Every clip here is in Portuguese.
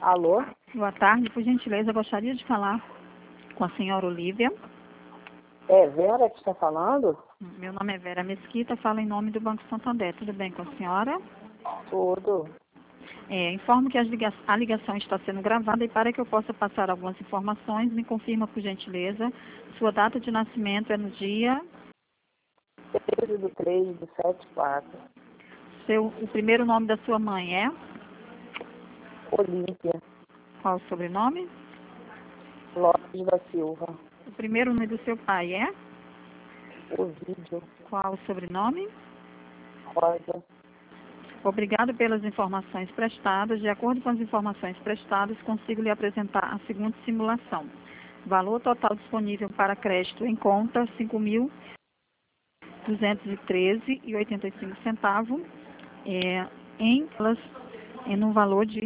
Alô? Boa tarde, por gentileza, eu gostaria de falar com a senhora Olívia. É Vera que está falando? Meu nome é Vera Mesquita, falo em nome do Banco Santander. Tudo bem com a senhora? Tudo. Informo que a ligação está sendo gravada e para que eu possa passar algumas informações, me confirma, por gentileza, sua data de nascimento é no dia... 13/3/74. O primeiro nome da sua mãe é? Olívia Qual o sobrenome? Lopes da Silva. O primeiro nome do seu pai é? Ovídio Qual o sobrenome? Rosa. Obrigado pelas informações prestadas. De acordo com as informações prestadas, consigo lhe apresentar a seguinte simulação. Valor total disponível para crédito em conta, R$ 5.213,85, no valor de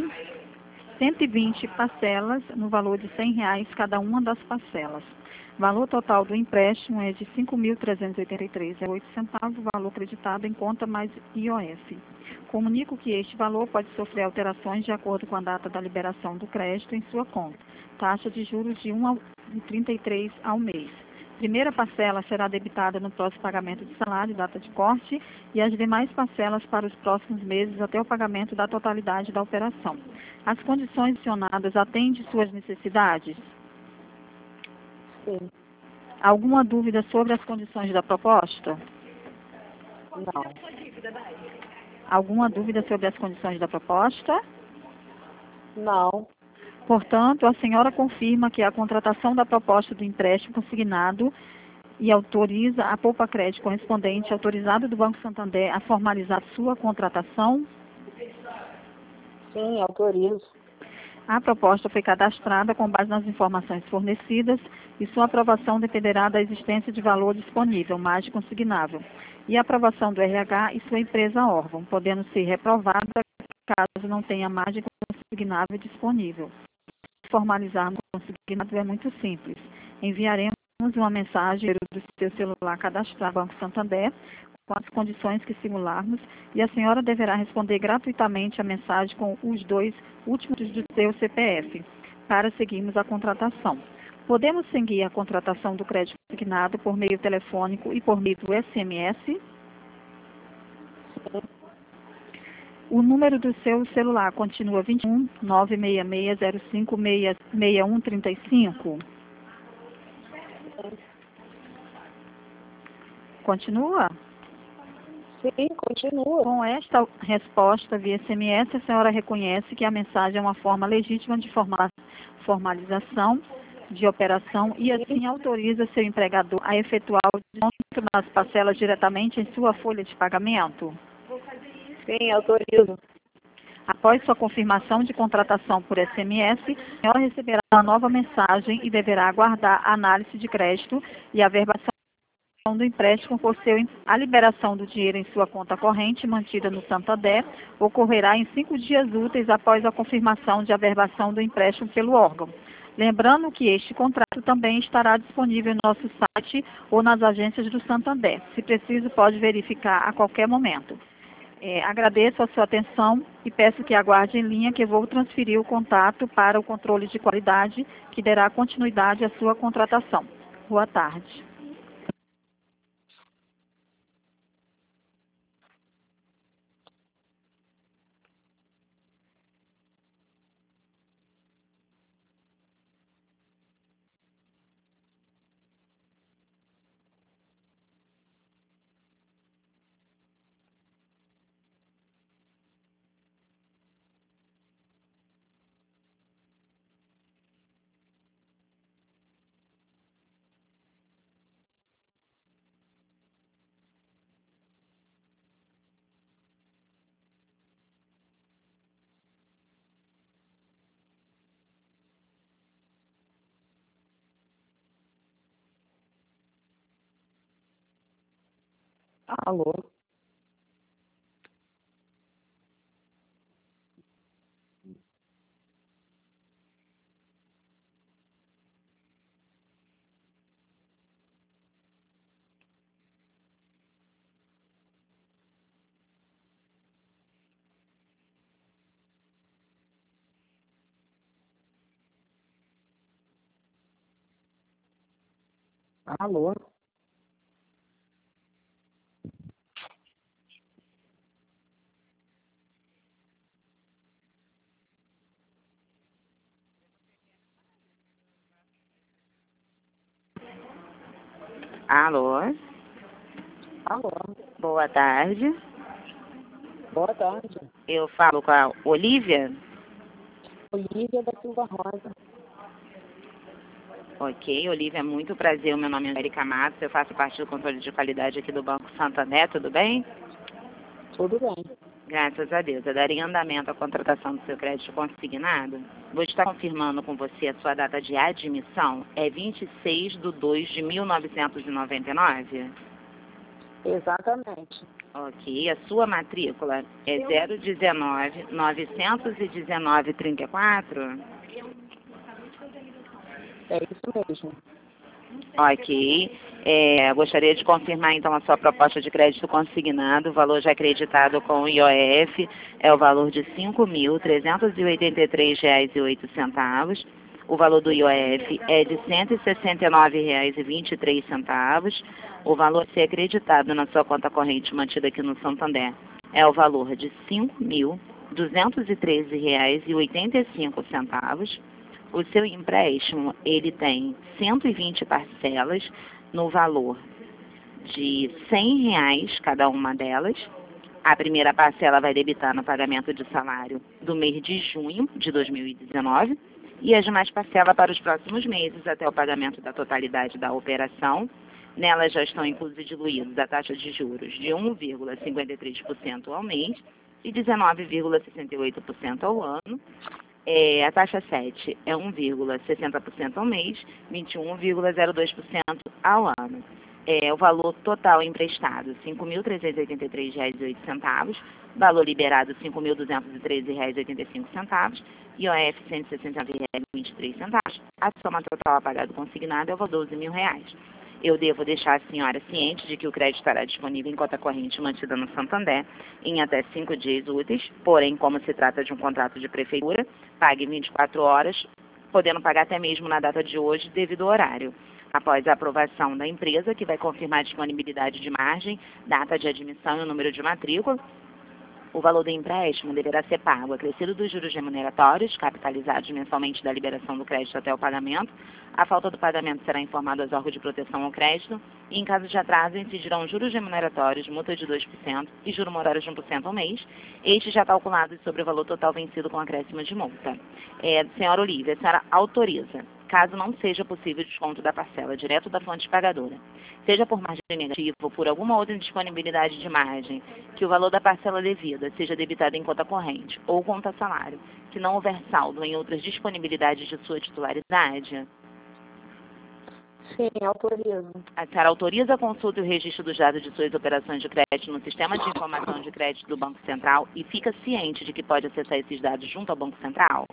120 parcelas, no valor de R$ 100 cada uma das parcelas. Valor total do empréstimo é de R$ 5.383,08, valor acreditado em conta mais IOF. Comunico que este valor pode sofrer alterações de acordo com a data da liberação do crédito em sua conta. Taxa de juros de 1,33 ao mês. Primeira parcela será debitada no próximo pagamento de salário, data de corte, e as demais parcelas para os próximos meses até o pagamento da totalidade da operação. As condições adicionadas atendem suas necessidades? Sim. Alguma dúvida sobre as condições da proposta? Não. Alguma dúvida sobre as condições da proposta? Não. Portanto, a senhora confirma que a contratação da proposta do empréstimo consignado e autoriza a Poupa Crédito correspondente autorizado do Banco Santander a formalizar sua contratação? Sim, autorizo. A proposta foi cadastrada com base nas informações fornecidas e sua aprovação dependerá da existência de valor disponível, margem consignável, e a aprovação do RH e sua empresa órgão, podendo ser reprovada caso não tenha margem consignável disponível. Formalizar no consignado é muito simples. Enviaremos uma mensagem do seu celular cadastrado no Banco Santander com as condições que simularmos e a senhora deverá responder gratuitamente a mensagem com os 2 últimos do seu CPF para seguirmos a contratação. Podemos seguir a contratação do crédito consignado por meio telefônico e por meio do SMS? O número do seu celular continua 21 96605 6135? Continua? Sim, continua. Com esta resposta via SMS, a senhora reconhece que a mensagem é uma forma legítima de formalização de operação e assim autoriza seu empregador a efetuar o desconto das parcelas diretamente em sua folha de pagamento? Sim, autorizo. Após sua confirmação de contratação por SMS, a senhora receberá uma nova mensagem e deverá aguardar a análise de crédito e a verbação do empréstimo a liberação do dinheiro em sua conta corrente mantida no Santander ocorrerá em 5 dias úteis após a confirmação de averbação do empréstimo pelo órgão. Lembrando que este contrato também estará disponível no nosso site ou nas agências do Santander. Se preciso, pode verificar a qualquer momento. Agradeço a sua atenção e peço que aguarde em linha que eu vou transferir o contato para o controle de qualidade que dará continuidade à sua contratação. Boa tarde. Alô? Alô? Alô, Alô? boa tarde. Boa tarde. Eu falo com a Olívia? Olívia da Silva Rosa. Ok, Olívia, muito prazer. O meu nome é Erika Matos, eu faço parte do controle de qualidade aqui do Banco Santander, tudo bem? Tudo bem. Graças a Deus. Eu daria andamento à contratação do seu crédito consignado. Vou estar confirmando com você a sua data de admissão. É 26/2/1999? Exatamente. Ok, a sua matrícula é 019-919-34? É isso mesmo. Ok. Gostaria de confirmar, então, a sua proposta de crédito consignado. O valor já acreditado com o IOF é o valor de R$ 5.383,08. O valor do IOF é de R$ 169,23. O valor a ser acreditado na sua conta corrente mantida aqui no Santander é o valor de R$ 5.213,85. O seu empréstimo, ele tem 120 parcelas no valor de R$ 100 cada uma delas. A primeira parcela vai debitar no pagamento de salário do mês de junho de 2019 e as demais parcelas para os próximos meses até o pagamento da totalidade da operação. Nelas já estão inclusos e diluídos a taxa de juros de 1,53% ao mês e 19,68% ao ano. A taxa 7 é 1,60% ao mês, 21,02% ao ano. O valor total emprestado, R$ 5.383,08, valor liberado, R$ 5.213,85, IOF, R$ 169,23. A soma total a pagar do consignado é o valor de R$ 12.000. Eu devo deixar a senhora ciente de que o crédito estará disponível em conta corrente mantida no Santander em até 5 dias úteis, porém, como se trata de um contrato de prefeitura, pague 24 horas, podendo pagar até mesmo na data de hoje, devido ao horário. Após a aprovação da empresa, que vai confirmar a disponibilidade de margem, data de admissão e o número de matrícula, o valor do empréstimo deverá ser pago acrescido dos juros remuneratórios, capitalizados mensalmente da liberação do crédito até o pagamento. A falta do pagamento será informado aos órgãos de proteção ao crédito e, em caso de atraso, incidirão juros remuneratórios, multa de 2% e juros morários de 1% ao mês, estes já calculados sobre o valor total vencido com acréscimo de multa. Senhora Olívia, a senhora autoriza, caso não seja possível o desconto da parcela direto da fonte pagadora, seja por margem negativa ou por alguma outra indisponibilidade de margem, que o valor da parcela devida seja debitado em conta corrente ou conta salário, que não houver saldo em outras disponibilidades de sua titularidade? Sim, autorizo. A senhora autoriza a consulta e o registro dos dados de suas operações de crédito no Sistema de Informação de Crédito do Banco Central e fica ciente de que pode acessar esses dados junto ao Banco Central?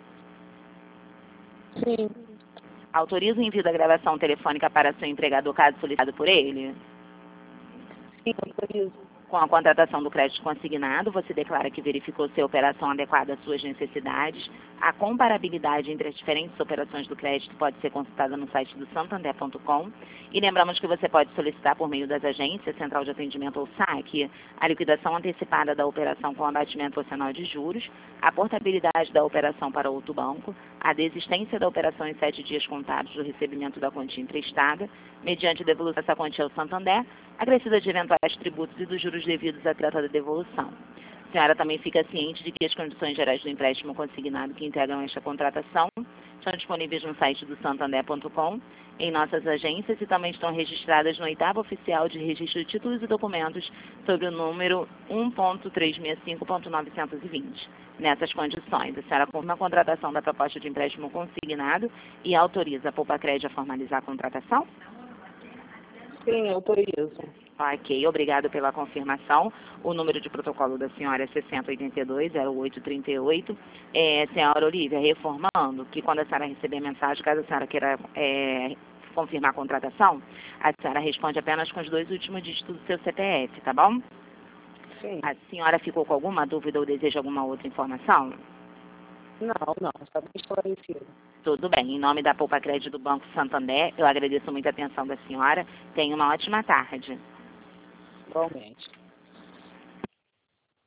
Sim. Autoriza o envio da gravação telefônica para seu empregador caso solicitado por ele? Sim, autorizo. Com a contratação do crédito consignado, você declara que verificou se a operação adequada às suas necessidades. A comparabilidade entre as diferentes operações do crédito pode ser consultada no site do santander.com. E lembramos que você pode solicitar por meio das agências, Central de Atendimento ou SAC, a liquidação antecipada da operação com abatimento proporcional de juros, a portabilidade da operação para outro banco, a desistência da operação em 7 dias contados do recebimento da quantia emprestada, mediante devolução dessa quantia ao Santander, acrescida de eventuais tributos e dos juros devidos à tratada devolução. A senhora também fica ciente de que as condições gerais do empréstimo consignado que integram esta contratação estão disponíveis no site do santander.com, em nossas agências e também estão registradas no 8º Oficial de Registro de Títulos e Documentos sobre o número 1.365.920. Nessas condições, a senhora confirma a contratação da proposta de empréstimo consignado e autoriza a Poupa-Crédito a formalizar a contratação? Sim, autorizo. Ok, obrigado pela confirmação. O número de protocolo da senhora é 6082-0838. Senhora Olívia, reformando que quando a senhora receber a mensagem, caso a senhora queira confirmar a contratação, a senhora responde apenas com os 2 últimos dígitos do seu CPF, tá bom? Sim. A senhora ficou com alguma dúvida ou deseja alguma outra informação? Não, está bem esclarecido. Tudo bem. Em nome da Poupa Crédito do Banco Santander, eu agradeço muito a atenção da senhora. Tenha uma ótima tarde. Igualmente.